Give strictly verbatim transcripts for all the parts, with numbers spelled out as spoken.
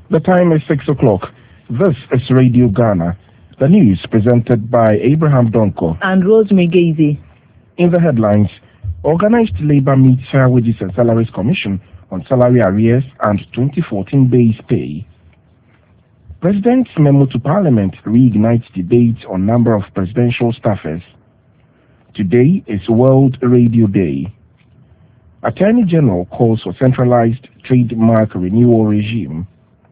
The time is six o'clock. This is Radio Ghana. The news presented by Abraham Donko and Rosemary Gazy. In the headlines, Organized Labour meets Fair Wages and Salaries Commission on salary arrears and twenty fourteen base pay. President's memo to Parliament reignites debate on number of presidential staffers. Today is World Radio Day. Attorney General calls for centralized trademark renewal regime.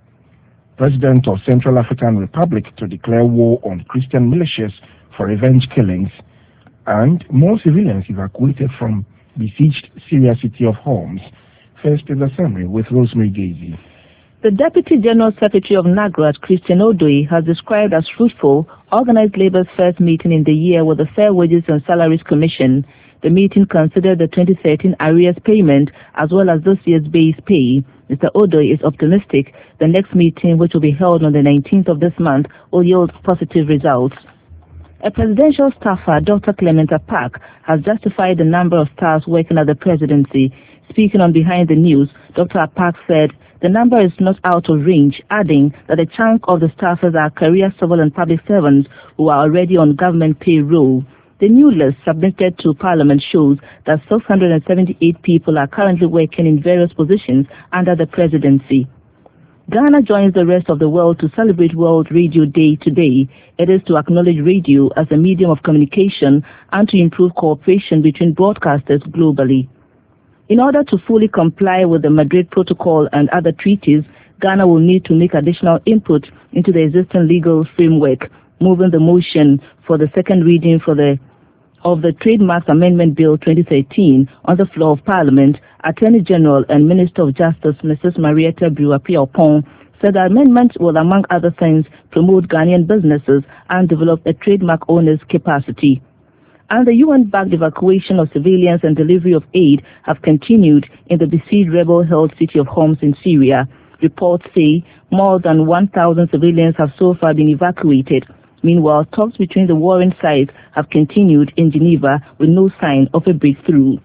President of Central African Republic to declare war on Christian militias for revenge killings, and more civilians evacuated from besieged Syria city of Homs. First is the summary with Rosemary Gazy. The Deputy General Secretary of NAGRAT, Christian Odoi, has described as fruitful Organized Labour's first meeting in the year with the Fair Wages and Salaries Commission. The meeting considered the twenty thirteen arrears payment as well as this year's base pay. Mister Odoi is optimistic the next meeting, which will be held on the nineteenth of this month, will yield positive results. A presidential staffer, Doctor Clement Apak, has justified the number of staffs working at the presidency. Speaking on Behind the News, Doctor Apak said the number is not out of range, adding that a chunk of the staffers are career civil and public servants who are already on government payroll. The new list submitted to Parliament shows that six hundred seventy-eight people are currently working in various positions under the presidency. Ghana joins the rest of the world to celebrate World Radio Day today. It is to acknowledge radio as a medium of communication and to improve cooperation between broadcasters globally. In order to fully comply with the Madrid Protocol and other treaties, Ghana will need to make additional input into the existing legal framework. Moving the motion for the second reading for the of the Trademarks Amendment Bill twenty thirteen on the floor of Parliament, Attorney General and Minister of Justice Missus Marietta Brua-Piaupon said the amendment will, among other things, promote Ghanaian businesses and develop a trademark owner's capacity. And the U N-backed evacuation of civilians and delivery of aid have continued in the besieged rebel-held city of Homs in Syria. Reports say more than one thousand civilians have so far been evacuated. Meanwhile, talks between the warring sides have continued in Geneva with no sign of a breakthrough.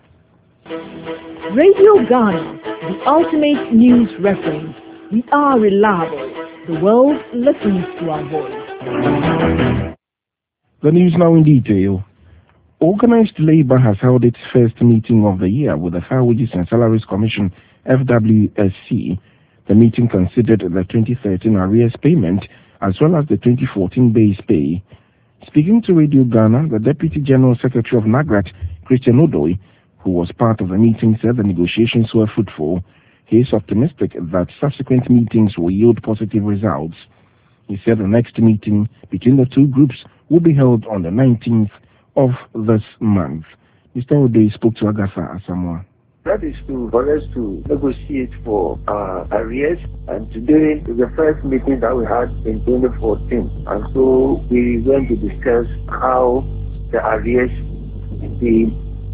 Radio Ghana, the ultimate news reference. We are reliable. The world listens to our voice. The news now in detail. Organized Labour has held its first meeting of the year with the Fair Wages and Salaries Commission, F W S C. The meeting considered the twenty thirteen arrears payment as well as the twenty fourteen base pay. Speaking to Radio Ghana, the Deputy General Secretary of NAGRAT, Christian Odoi, who was part of the meeting, said the negotiations were fruitful. He is optimistic that subsequent meetings will yield positive results. He said the next meeting between the two groups will be held on the nineteenth of this month. Mister Odoi spoke to Agatha Asamoah. That is to, for us to negotiate for uh, arrears, and today is the first meeting that we had in twenty fourteen, and so we went to discuss how the arrears will be,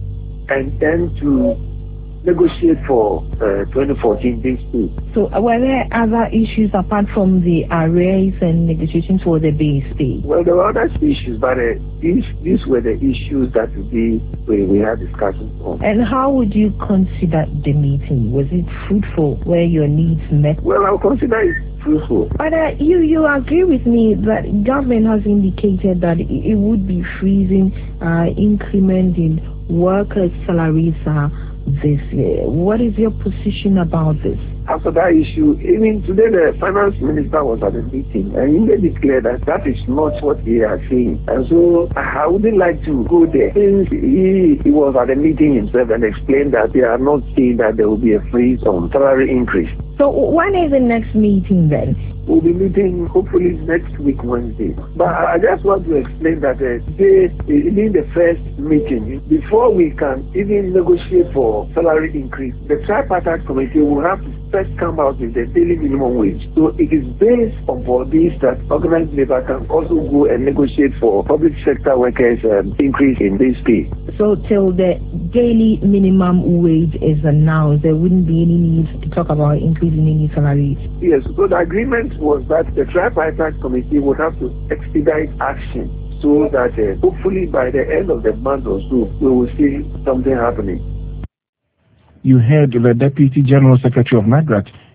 and then to negotiate for uh, twenty fourteen base pay. So were there other issues apart from the arrears and negotiations for the base pay? Well, there were other issues, but uh, these these were the issues that we we, we had discussions on. And how would you consider the meeting? Was it fruitful, where your needs met? Well, I would consider it fruitful. But uh, you you agree with me that government has indicated that it, it would be freezing uh, increment in workers' salaries uh, this year. What is your position about this? After that issue, even today the finance minister was at the meeting and he made it clear that that is not what he is saying. And so I wouldn't like to go there. Since he, he was at the meeting himself and explained that they are not saying that there will be a freeze on salary increase. So when is the next meeting then? We'll be meeting hopefully next week, Wednesday. But I just want to explain that uh, today is the first meeting. Before we can even negotiate for salary increase, the tripartite committee will have to first come out with the daily minimum wage. So it is based on for this that organized labor can also go and negotiate for public sector workers um, increase in this pay. So till the daily minimum wage is announced, there wouldn't be any need to talk about increasing any salaries? Yes, so the agreement was that the tripartite committee would have to expedite action so that uh, hopefully by the end of the month or so, we will see something happening. You heard the Deputy General Secretary of NAGRAT,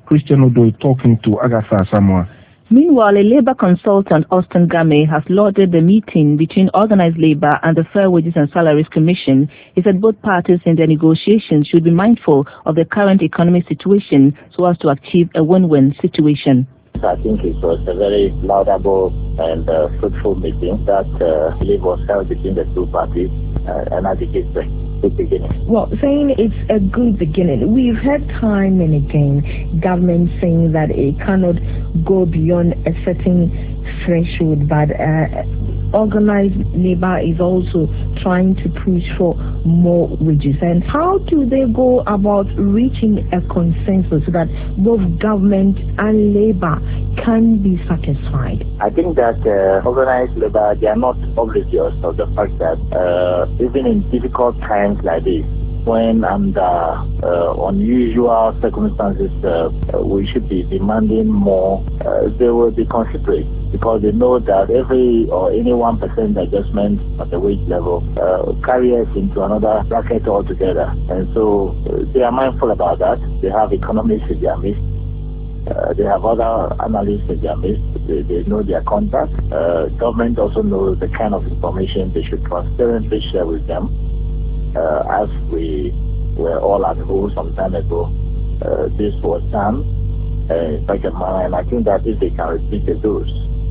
Christian Odoi talking to Agatha Samoa. Meanwhile, a labor consultant, Austin Game, has lauded the meeting between Organized Labor and the Fair Wages and Salaries Commission. He said both parties in their negotiations should be mindful of the current economic situation so as to achieve a win-win situation. I think it was a very laudable and uh, fruitful meeting that uh, I believe was held between the two parties, uh, and I think it's a good beginning. Well, saying it's a good beginning, we've heard time and again government saying that it cannot go beyond a certain threshold, but uh, Organized Labor is also trying to push for more wages. And how do they go about reaching a consensus so that both government and labor can be satisfied? I think that uh, Organized Labor, they are not oblivious of the fact that uh, even in difficult times like this, when under uh, unusual circumstances uh, we should be demanding more, uh, they will be considerate, because they know that every or any one percent adjustment at the wage level uh, carries us into another bracket altogether. And so uh, they are mindful about that. They have economists in their midst. Uh, they have other analysts in their midst. They, they know their contacts. Uh, government also knows the kind of information they should transparently share with them. Uh, as we were all at home some time ago, uh, this was done uh, in such a manner, and I think that if they can repeat the dose,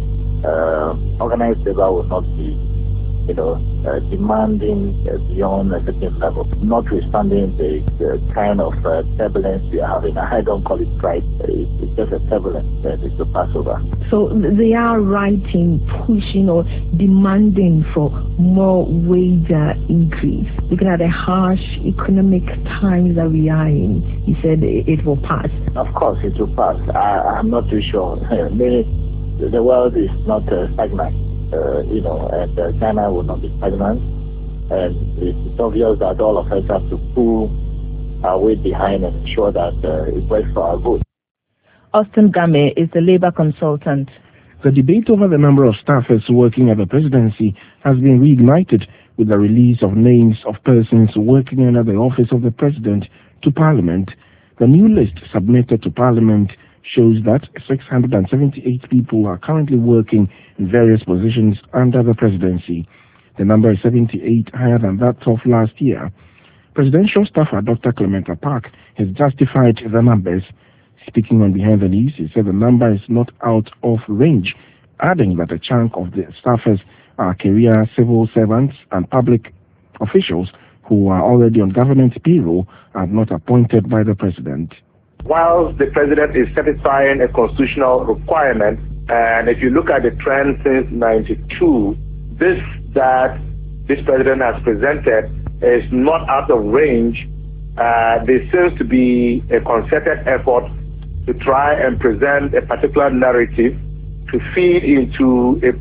uh, Organized Labor will not be, you know, uh, demanding uh, beyond a certain level, notwithstanding the, the kind of uh, turbulence we are having. I don't call it strike, it's, it's just a turbulence that is to pass over. So they are right in pushing or demanding for more wage uh, increase. Looking at the harsh economic times that we are in, he said it, it will pass. Of course it will pass. I, I'm not too sure. Maybe the world is not uh, stagnant. Uh, you know, and uh, China will not be stagnant, and it's obvious that all of us have to pull our weight behind and ensure that uh, it works for our good. Austin Game is the labor consultant. The debate over the number of staffers working at the presidency has been reignited with the release of names of persons working under the office of the president to Parliament. The new list submitted to Parliament shows that six hundred seventy-eight people are currently working in various positions under the presidency. The number is seventy-eight higher than that of last year. Presidential staffer Doctor Clementa Park has justified the numbers. Speaking on Behind the News, he said the number is not out of range, adding that a chunk of the staffers are career civil servants and public officials who are already on government payroll and not appointed by the president. While the president is satisfying a constitutional requirement, and if you look at the trend since ninety-two, this that this president has presented is not out of range. Uh, there seems to be a concerted effort to try and present a particular narrative to feed into a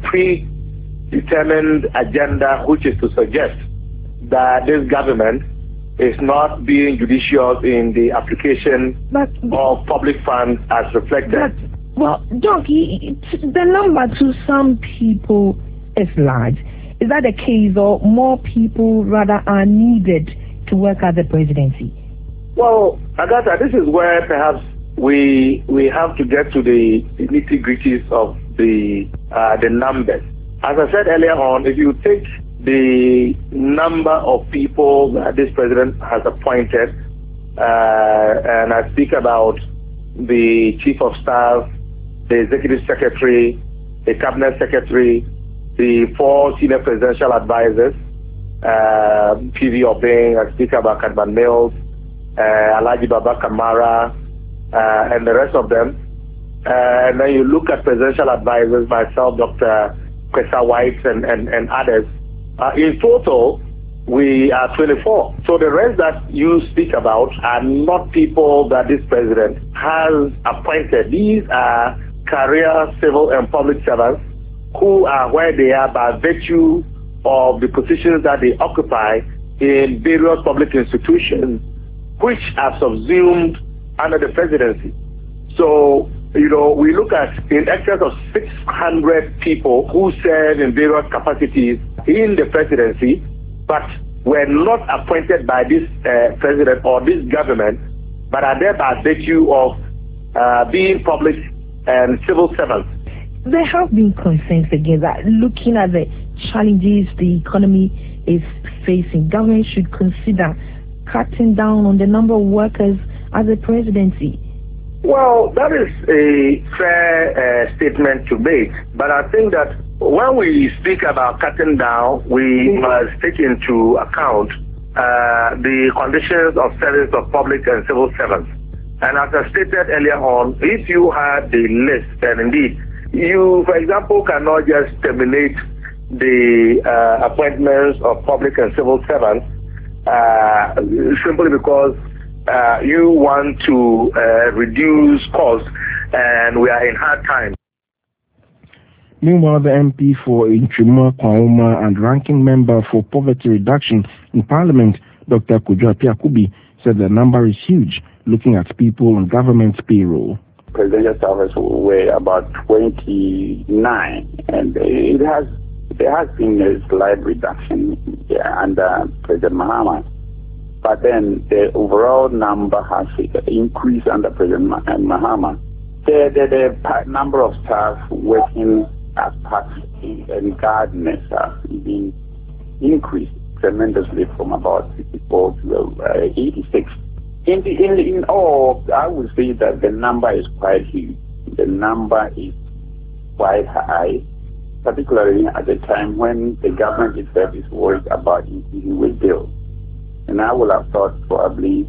predetermined agenda, which is to suggest that this government is not being judicious in the application but, of public funds as reflected. But, well, Doc, the number to some people is large. Is that the case, or more people rather are needed to work at the presidency? Well, Agatha, this is where perhaps we we have to get to the nitty-gritties of the uh, the numbers. As I said earlier on, if you take the number of people that this president has appointed, uh, and I speak about the chief of staff, the executive secretary, the cabinet secretary, the four senior presidential advisors, uh, P V Obeng, I speak about Kadman Mills, uh, Alhaji Baba Kamara, uh, and the rest of them. Uh, and then you look at presidential advisors, myself, Doctor Kwesa White, and, and, and others. Uh, in total, we are twenty-four. So the rest that you speak about are not people that this president has appointed. These are career civil and public servants who are where they are by virtue of the positions that they occupy in various public institutions, which are subsumed under the presidency. So, you know, we look at in excess of six hundred people who serve in various capacities in the presidency, but were not appointed by this uh, president or this government, but are there by virtue of uh, being public and civil servants. There have been concerns again that looking at the challenges the economy is facing, government should consider cutting down on the number of workers at the presidency. Well, that is a fair uh, statement to make, but I think that when we speak about cutting down, we must take into account uh, the conditions of service of public and civil servants. And as I stated earlier on, if you had the list, and indeed, you, for example, cannot just terminate the uh, appointments of public and civil servants uh, simply because uh, you want to uh, reduce costs and we are in hard times. Meanwhile, the M P for Inchuma, Kwauma and ranking member for poverty reduction in Parliament, Doctor Kojo Appiah-Kubi, said the number is huge, looking at people on government's payroll. Presidential staffers were about twenty-nine, and it has there has been a slight reduction yeah, under President Mahama. But then the overall number has increased under President Mahama. The, the, the number of staff working as parks and gardeners have been increased tremendously from about fifty-four to uh, eighty-six. In, the, in, in all, I would say that the number is quite huge. The number is quite high, particularly at the time when the government itself is worried about increasing wage bills. And I would have thought probably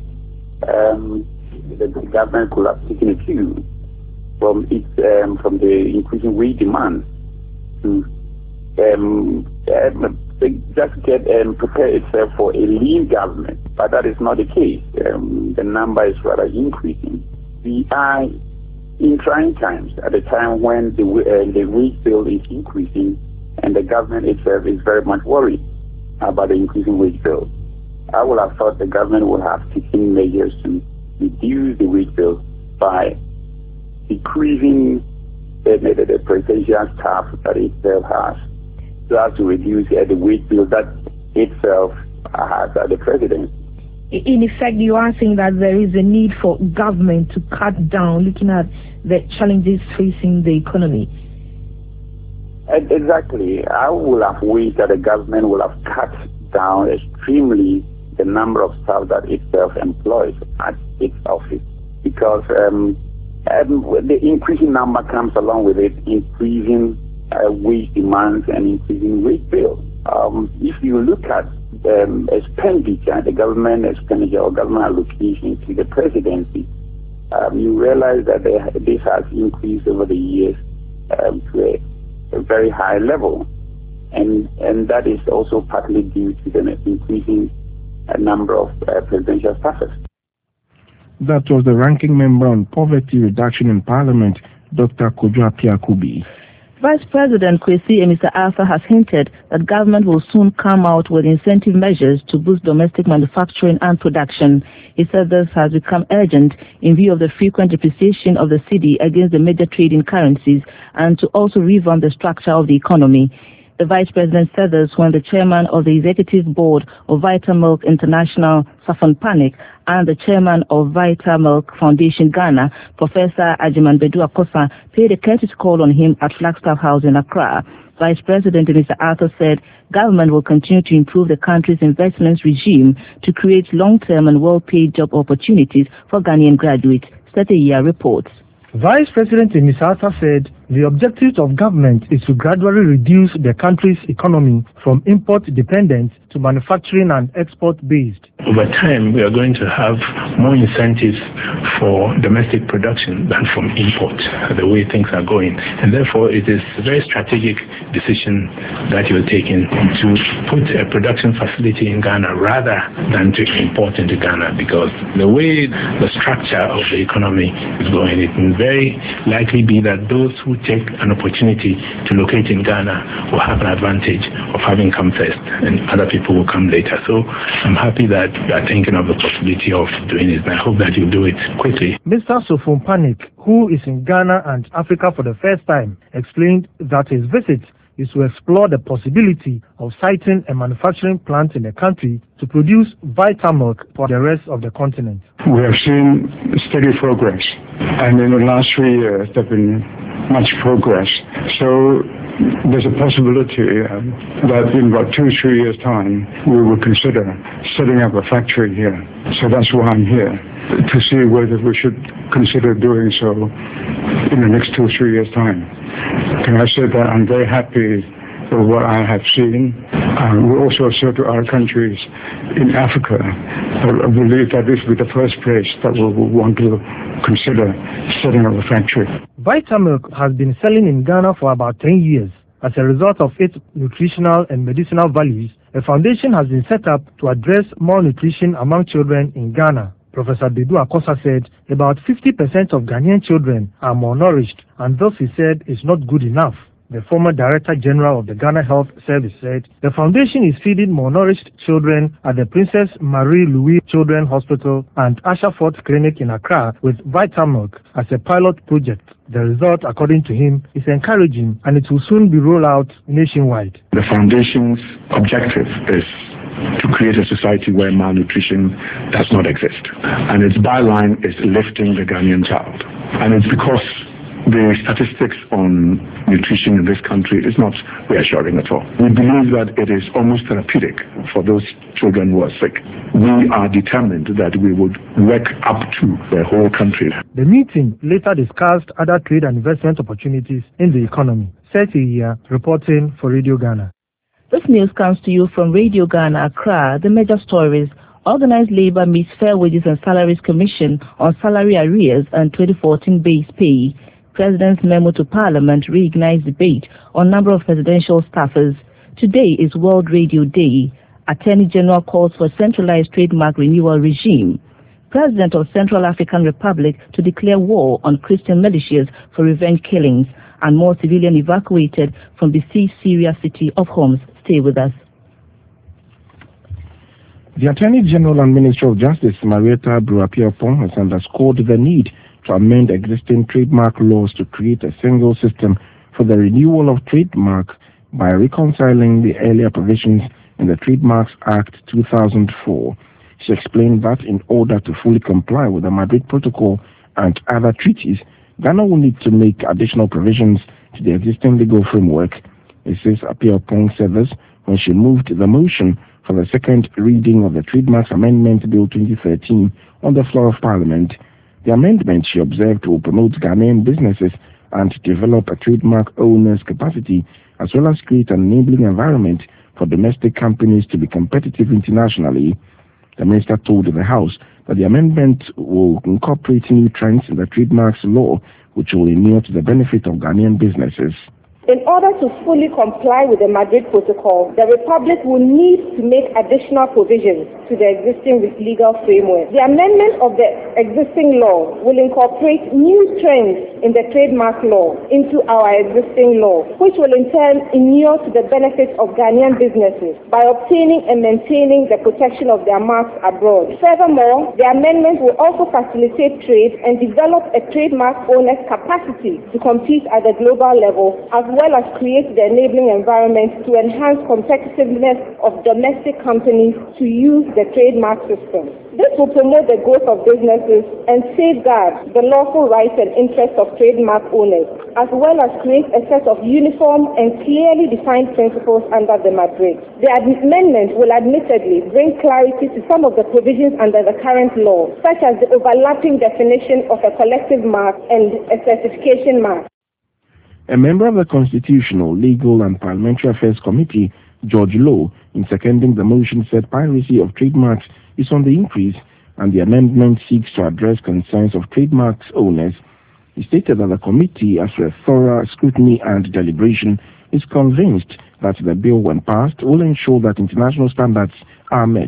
um, the, the government could have taken a cue from its um, from the increasing wage demand to um, um, just get um, prepare itself for a lean government. But that is not the case. Um, the number is rather increasing. We are in trying times at a time when the uh, the wage bill is increasing and the government itself is very much worried about the increasing wage bill. I would have thought the government would have taken measures to reduce the wage bill by decreasing the, the, the presidential staff that itself has, so as to reduce uh, the wage bill that itself has at the presidency. In effect, you are saying that there is a need for government to cut down, looking at the challenges facing the economy. Exactly. I would have wished that the government would have cut down extremely the number of staff that itself employs at its office, because um, um, the increasing number comes along with it increasing uh, wage demands and increasing wage bills. Um, if you look at um, expenditure, the government expenditure or government allocation to the presidency, um, you realize that they, this has increased over the years um, to a, a very high level. And, and that is also partly due to the increasing uh, number of uh, presidential staffers. That was the ranking member on poverty reduction in Parliament, Doctor Kojo Appiah-Kubi. Vice President Kwesi Amissah-Arthur has hinted that government will soon come out with incentive measures to boost domestic manufacturing and production. He said this has become urgent in view of the frequent depreciation of the cedi against the major trading currencies and to also revamp the structure of the economy. The Vice President said this when the chairman of the executive board of Vitamilk International, Safon Panik, and the chairman of Vitamilk Foundation Ghana, Professor Ajiman Bedu-Akosa, paid a courtesy call on him at Flagstaff House in Accra. Vice President Amissah-Arthur said government will continue to improve the country's investments regime to create long-term and well-paid job opportunities for Ghanaian graduates. Sateya reports. Vice President Amissah-Arthur said the objective of government is to gradually reduce the country's economy from import dependent to manufacturing and export based. Over time, we are going to have more incentives for domestic production than from import, the way things are going. And therefore, it is a very strategic decision that you're taking to put a production facility in Ghana rather than to import into Ghana, because the way the structure of the economy is going, it will very likely be that those who take an opportunity to locate in Ghana will have an advantage of having come first, and other people will come later. So I'm happy that you are thinking of the possibility of doing it, and I hope that you'll do it quickly. Mister Safon Panik, who is in Ghana and Africa for the first time, explained that his visit is to explore the possibility of siting a manufacturing plant in the country to produce Vitamilk for the rest of the continent. We have seen steady progress, and in the last three years there have been much progress. So there's a possibility uh, that in about two, three years' time we will consider setting up a factory here. So that's why I'm here, to see whether we should consider doing so in the next two, three years' time. Can I say that I'm very happy with what I have seen. Uh, we also said to other countries in Africa, I believe that this will be the first place that we will want to consider setting up a factory. Vitamilk has been selling in Ghana for about ten years. As a result of its nutritional and medicinal values, a foundation has been set up to address malnutrition among children in Ghana. Professor Bedu Akosa said about fifty percent of Ghanaian children are malnourished, and thus he said is not good enough. The former Director General of the Ghana Health Service said the foundation is feeding malnourished children at the Princess Marie Louise Children's Hospital and Ashford Clinic in Accra with Vitamilk as a pilot project. The result, according to him, is encouraging, and it will soon be rolled out nationwide. The foundation's objective is to create a society where malnutrition does not exist. And its byline is lifting the Ghanaian child. And it's because the statistics on nutrition in this country is not reassuring at all. We believe that it is almost therapeutic for those children who are sick. We are determined that we would work up to the whole country. The meeting later discussed other trade and investment opportunities in the economy. Seti here, reporting for Radio Ghana. This news comes to you from Radio Ghana, Accra. The major stories: Organized Labour meets Fair Wages and Salaries Commission on salary arrears and twenty fourteen base pay. President's memo to Parliament reignites debate on number of presidential staffers. Today is World Radio Day. Attorney General calls for centralized trademark renewal regime. President of Central African Republic to declare war on Christian militias for revenge killings, and more civilians evacuated from besieged Syria city of Homs. Stay with us. The Attorney General and Minister of Justice, Marietta Abreu-Apiapo, has underscored the need to amend existing trademark laws to create a single system for the renewal of trademark by reconciling the earlier provisions in the Trademarks Act two thousand four. She explained that in order to fully comply with the Madrid Protocol and other treaties, Ghana will need to make additional provisions to the existing legal framework. Missus Apiapo said this when she moved the motion for the second reading of the Trademarks Amendment Bill twenty thirteen on the floor of Parliament. The amendment, she observed, will promote Ghanaian businesses and develop a trademark owner's capacity, as well as create an enabling environment for domestic companies to be competitive internationally. The minister told the House that the amendment will incorporate new trends in the trademarks law, which will inure to the benefit of Ghanaian businesses. In order to fully comply with the Madrid Protocol, the Republic will need to make additional provisions to the existing legal framework. The amendment of the existing law will incorporate new trends in the trademark law into our existing law, which will in turn inure to the benefit of Ghanaian businesses by obtaining and maintaining the protection of their marks abroad. Furthermore, the amendment will also facilitate trade and develop a trademark owner's capacity to compete at the global level, as well as create the enabling environment to enhance competitiveness of domestic companies to use the trademark system. This will promote the growth of businesses and safeguard the lawful rights and interests of trademark owners, as well as create a set of uniform and clearly defined principles under the Madrid. The amendment will admittedly bring clarity to some of the provisions under the current law, such as the overlapping definition of a collective mark and a certification mark. A member of the Constitutional, Legal and Parliamentary Affairs Committee, George Lowe, in seconding the motion, said piracy of trademarks is on the increase and the amendment seeks to address concerns of trademarks owners. He stated that the committee, after thorough scrutiny and deliberation, is convinced that the bill, when passed, will ensure that international standards are met.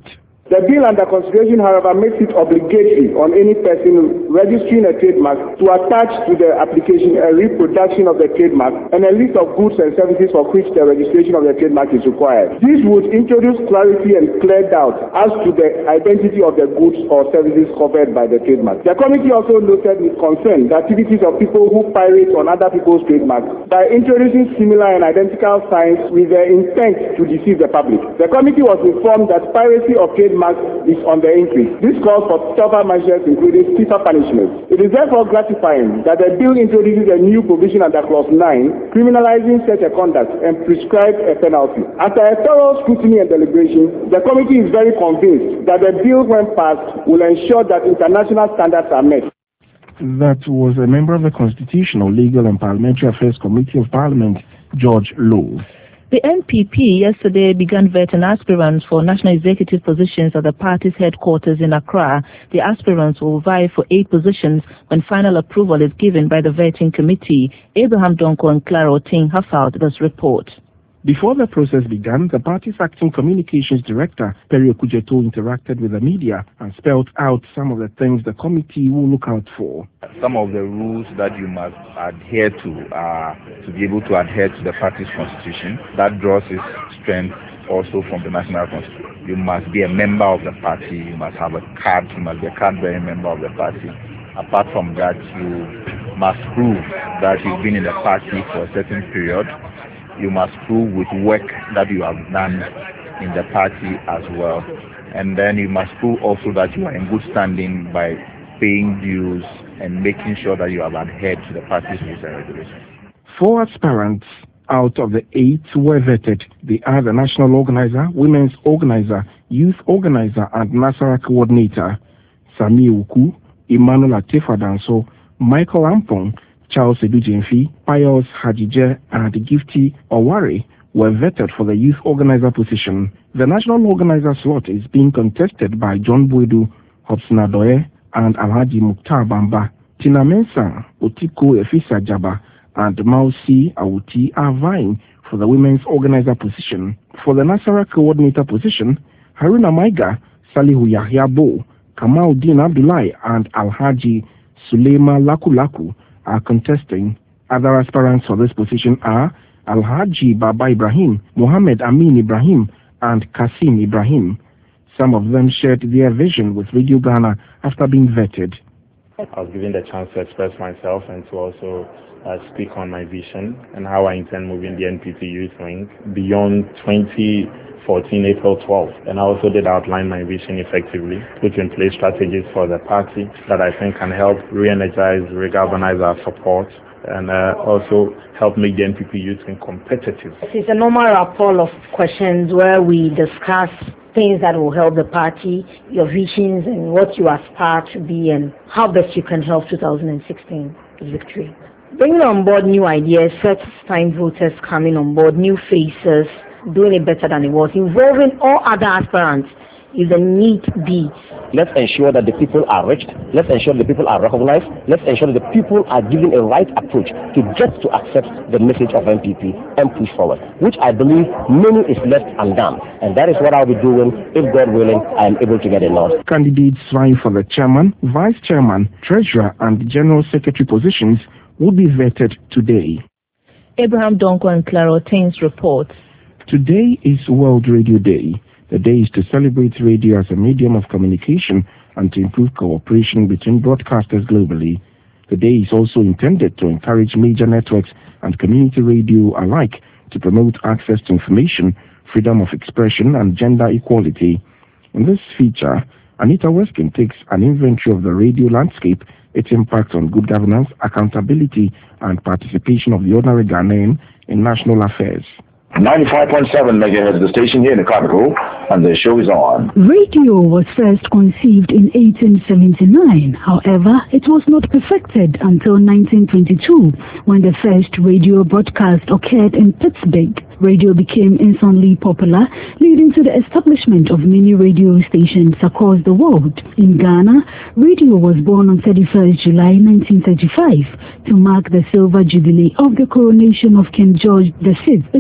The bill under consideration, however, makes it obligatory on any person registering a trademark to attach to the application a reproduction of the trademark and a list of goods and services for which the registration of the trademark is required. This would introduce clarity and clear doubt as to the identity of the goods or services covered by the trademark. The committee also noted with concern the activities of people who pirate on other people's trademarks by introducing similar and identical signs with the intent to deceive the public. The committee was informed that piracy of trademarks is on the increase. This calls for tougher measures, including stiffer punishments. It is therefore gratifying that the bill introduces a new provision under clause nine, criminalizing such a conduct and prescribes a penalty. After a thorough scrutiny and deliberation, the committee is very convinced that the bill, when passed, will ensure that international standards are met. That was a member of the Constitutional, Legal and Parliamentary Affairs Committee of Parliament, George Lowe. The N P P yesterday began vetting aspirants for national executive positions at the party's headquarters in Accra. The aspirants will vie for eight positions when final approval is given by the vetting committee. Abraham Donko and Clara Oting have filed this report. Before the process began, the party's acting communications director, Perry Okujeto, interacted with the media and spelled out some of the things the committee will look out for. Some of the rules that you must adhere to are to be able to adhere to the party's constitution. That draws its strength also from the national constitution. You must be a member of the party. You must have a card. You must be a card-bearing member of the party. Apart from that, you must prove that you've been in the party for a certain period. You must prove with work that you have done in the party as well. And then you must prove also that you are in good standing by paying dues and making sure that you have adhered to the party's rules and regulations. Four aspirants out of the eight were vetted. They are the national organizer, women's organizer, youth organizer, and Nasara coordinator. Sami Uku, Emmanuel Atefa Danso, Michael Ampong, Charles Edujemfi, Pius Hajije, and Gifty Owari were vetted for the youth organizer position. The national organizer slot is being contested by John Boedu, Hobson Adoye, and Alhaji Mukhtar Bamba. Tina Mensah, Otiko Efisa Jaba, and Mausi Awuti are vying for the women's organizer position. For the Nasara coordinator position, Haruna Maiga, Salihu Yahya Bo, Kamauddin Abdullahi, and Alhaji Suleima Laku Laku are contesting. Other aspirants for this position are Alhaji Baba Ibrahim, Mohammed Amin Ibrahim, and Kasim Ibrahim. Some of them shared their vision with Radio Ghana after being vetted. I was given the chance to express myself and to also uh, speak on my vision and how I intend moving the N P P Youth Wing beyond twenty fourteen, April twelfth. And I also did outline my vision effectively, put in place strategies for the party that I think can help re-energize, re-galvanize our support, and uh, also help make the N P P Youth Wing competitive. It's a normal rapport of questions where we discuss things that will help the party, your visions and what you aspire to be and how best you can help two thousand sixteen victory. Bringing on board new ideas, first-time voters coming on board, new faces, doing it better than it was, involving all other aspirants if the need be. Let's ensure that the people are reached. Let's ensure the people are recognized. Let's ensure that the people are given a right approach to get to accept the message of N P P and push forward, which I believe many is left undone. And that is what I'll be doing if, God willing, I am able to get a nod. Candidates vying for the chairman, vice chairman, treasurer, and general secretary positions will be vetted today. Abraham Donko and Clara Oting's report. Today is World Radio Day. The day is to celebrate radio as a medium of communication and to improve cooperation between broadcasters globally. The day is also intended to encourage major networks and community radio alike to promote access to information, freedom of expression, and gender equality. In this feature, Anita Weskin takes an inventory of the radio landscape, its impact on good governance, accountability, and participation of the ordinary Ghanaian in national affairs. ninety-five point seven megahertz, the station here in the capital, and the show is on. Radio was first conceived in eighteen seventy-nine. However, it was not perfected until nineteen twenty-two, when the first radio broadcast occurred in Pittsburgh. Radio became instantly popular, leading to the establishment of many radio stations across the world. In Ghana, radio was born on thirty-first July nineteen thirty-five to mark the silver jubilee of the coronation of King George the Fifth. It was the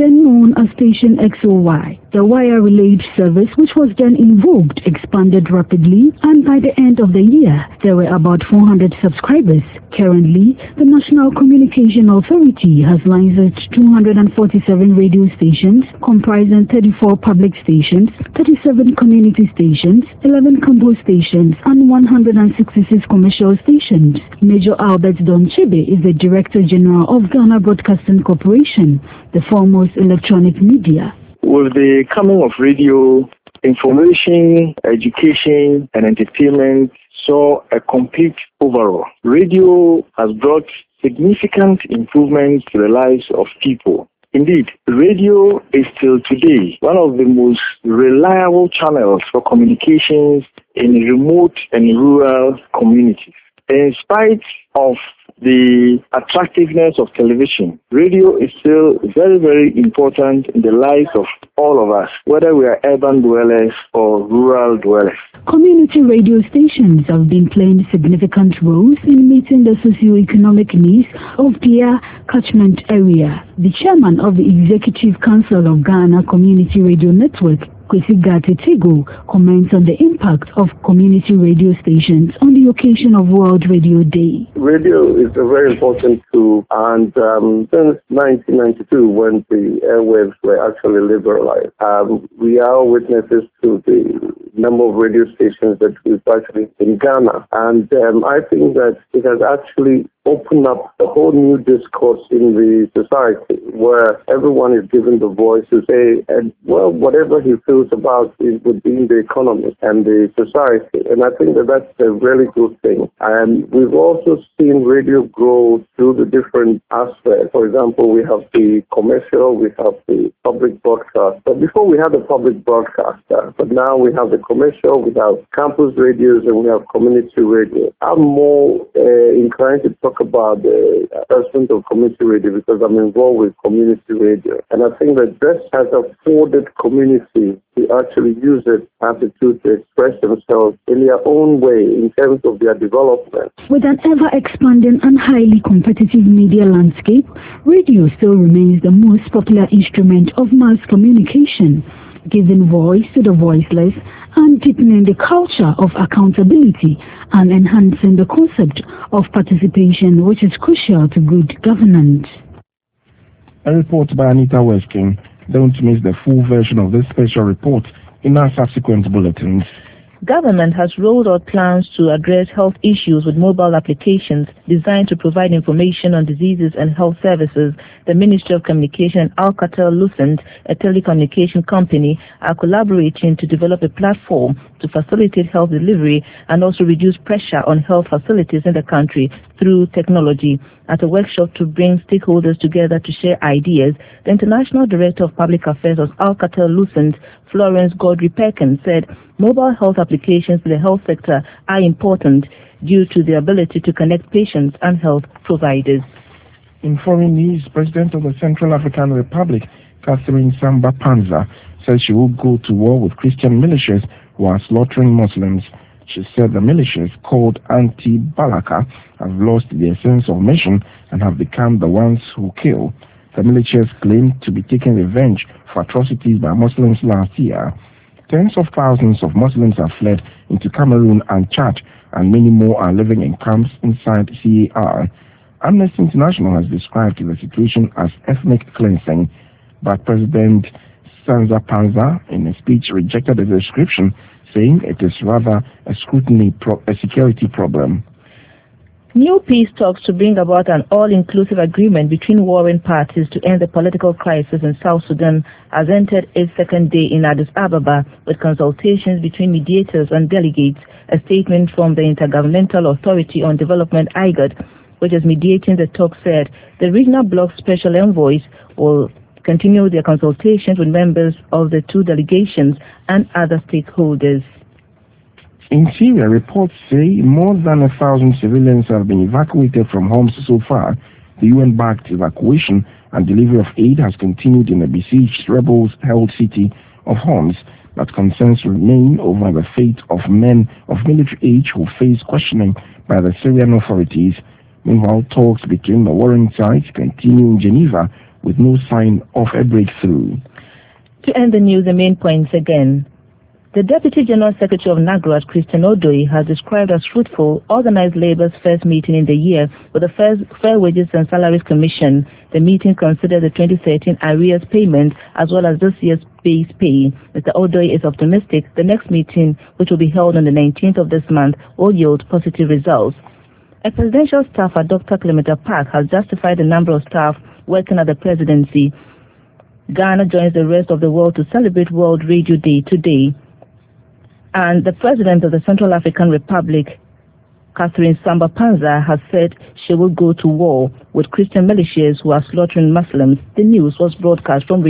then known as Station X O Y. The wire relayed service, which was then invoked, expanded rapidly, and by the end of the year, there were about four hundred subscribers. Currently, the National Communication Authority has lines at two hundred forty-seven radio stations, comprising thirty-four public stations, thirty-seven community stations, eleven campus stations, and one hundred sixty-six commercial stations. Major Albert Donchebe is the Director General of Ghana Broadcasting Corporation, the foremost electronic media. With the coming of radio, information, education, and entertainment saw a complete overhaul. Radio has brought significant improvements to the lives of people. Indeed, radio is still today one of the most reliable channels for communications in remote and rural communities. In spite of the attractiveness of television, radio is still very, very important in the lives of all of us, whether we are urban dwellers or rural dwellers. Community radio stations have been playing significant roles in meeting the socio-economic needs of their catchment area. The chairman of the Executive Council of Ghana Community Radio Network, Kwesi Gatetigo, comments on the impact of community radio stations on the occasion of World Radio Day. Radio is a very important tool, and um, since nineteen ninety-two, when the airwaves were actually liberalized, um, we are witnesses to the number of radio stations that we've actually in Ghana. And um, I think that it has actually opened up a whole new discourse in the society where everyone is given the voice to say, and well, whatever he feels about it within the economy and the society. And I think that that's a really good thing. And we've also seen radio grow through the different aspects. For example, we have the commercial, we have the public broadcast. But before we had the public broadcaster, but now we have the commercial, we have campus radios, and we have community radio. I'm more uh, inclined to talk about the aspect of community radio because I'm involved with community radio. And I think that this has afforded community to actually use it as a tool to express themselves in their own way in terms of their development. With an ever-expanding and highly competitive media landscape, radio still remains the most popular instrument of mass communication, giving voice to the voiceless and deepening the culture of accountability and enhancing the concept of participation, which is crucial to good governance. A report by Anita Westking. Don't miss the full version of this special report in our subsequent bulletins. Government has rolled out plans to address health issues with mobile applications designed to provide information on diseases and health services. The Ministry of Communication and Alcatel-Lucent, a telecommunication company, are collaborating to develop a platform to facilitate health delivery and also reduce pressure on health facilities in the country through technology. At a workshop to bring stakeholders together to share ideas, the International Director of Public Affairs of Alcatel-Lucent, Florence Godry Perkins, said mobile health applications in the health sector are important due to the ability to connect patients and health providers. In foreign news, President of the Central African Republic, Catherine Samba Panza, says she will go to war with Christian militias who are slaughtering Muslims. She said the militias, called Anti-Balaka, have lost their sense of mission and have become the ones who kill. The militias claim to be taking revenge for atrocities by Muslims last year. Tens of thousands of Muslims have fled into Cameroon and Chad, and many more are living in camps inside C A R. Amnesty International has described the situation as ethnic cleansing, but President Sanza Panza, in a speech, rejected the description, saying it is rather a scrutiny, pro- a security problem. New peace talks to bring about an all-inclusive agreement between warring parties to end the political crisis in South Sudan has entered its second day in Addis Ababa, with consultations between mediators and delegates. A statement from the Intergovernmental Authority on Development, I G A D, which is mediating the talks, said the regional bloc's special envoys will continue their consultations with members of the two delegations and other stakeholders. In Syria, reports say more than a thousand civilians have been evacuated from homes so far. The U N-backed evacuation and delivery of aid has continued in the besieged rebels-held city of Homs, but concerns remain over the fate of men of military age who face questioning by the Syrian authorities. Meanwhile, talks between the warring sides continue in Geneva, with no sign of a breakthrough. To end the news, the main points again. The Deputy General Secretary of NAGRAT, Christian Odoye, has described as fruitful organized labor's first meeting in the year with the first Fair Wages and Salaries Commission. The meeting considered the twenty thirteen arrears payment as well as this year's base pay. Mister Odoye is optimistic the next meeting, which will be held on the nineteenth of this month, will yield positive results. A presidential staffer, Doctor Clementa Park, has justified the number of staff working at the presidency. Ghana joins the rest of the world to celebrate World Radio Day today. And the president of the Central African Republic, Catherine Samba Panza, has said she will go to war with Christian militias who are slaughtering Muslims. The news was broadcast from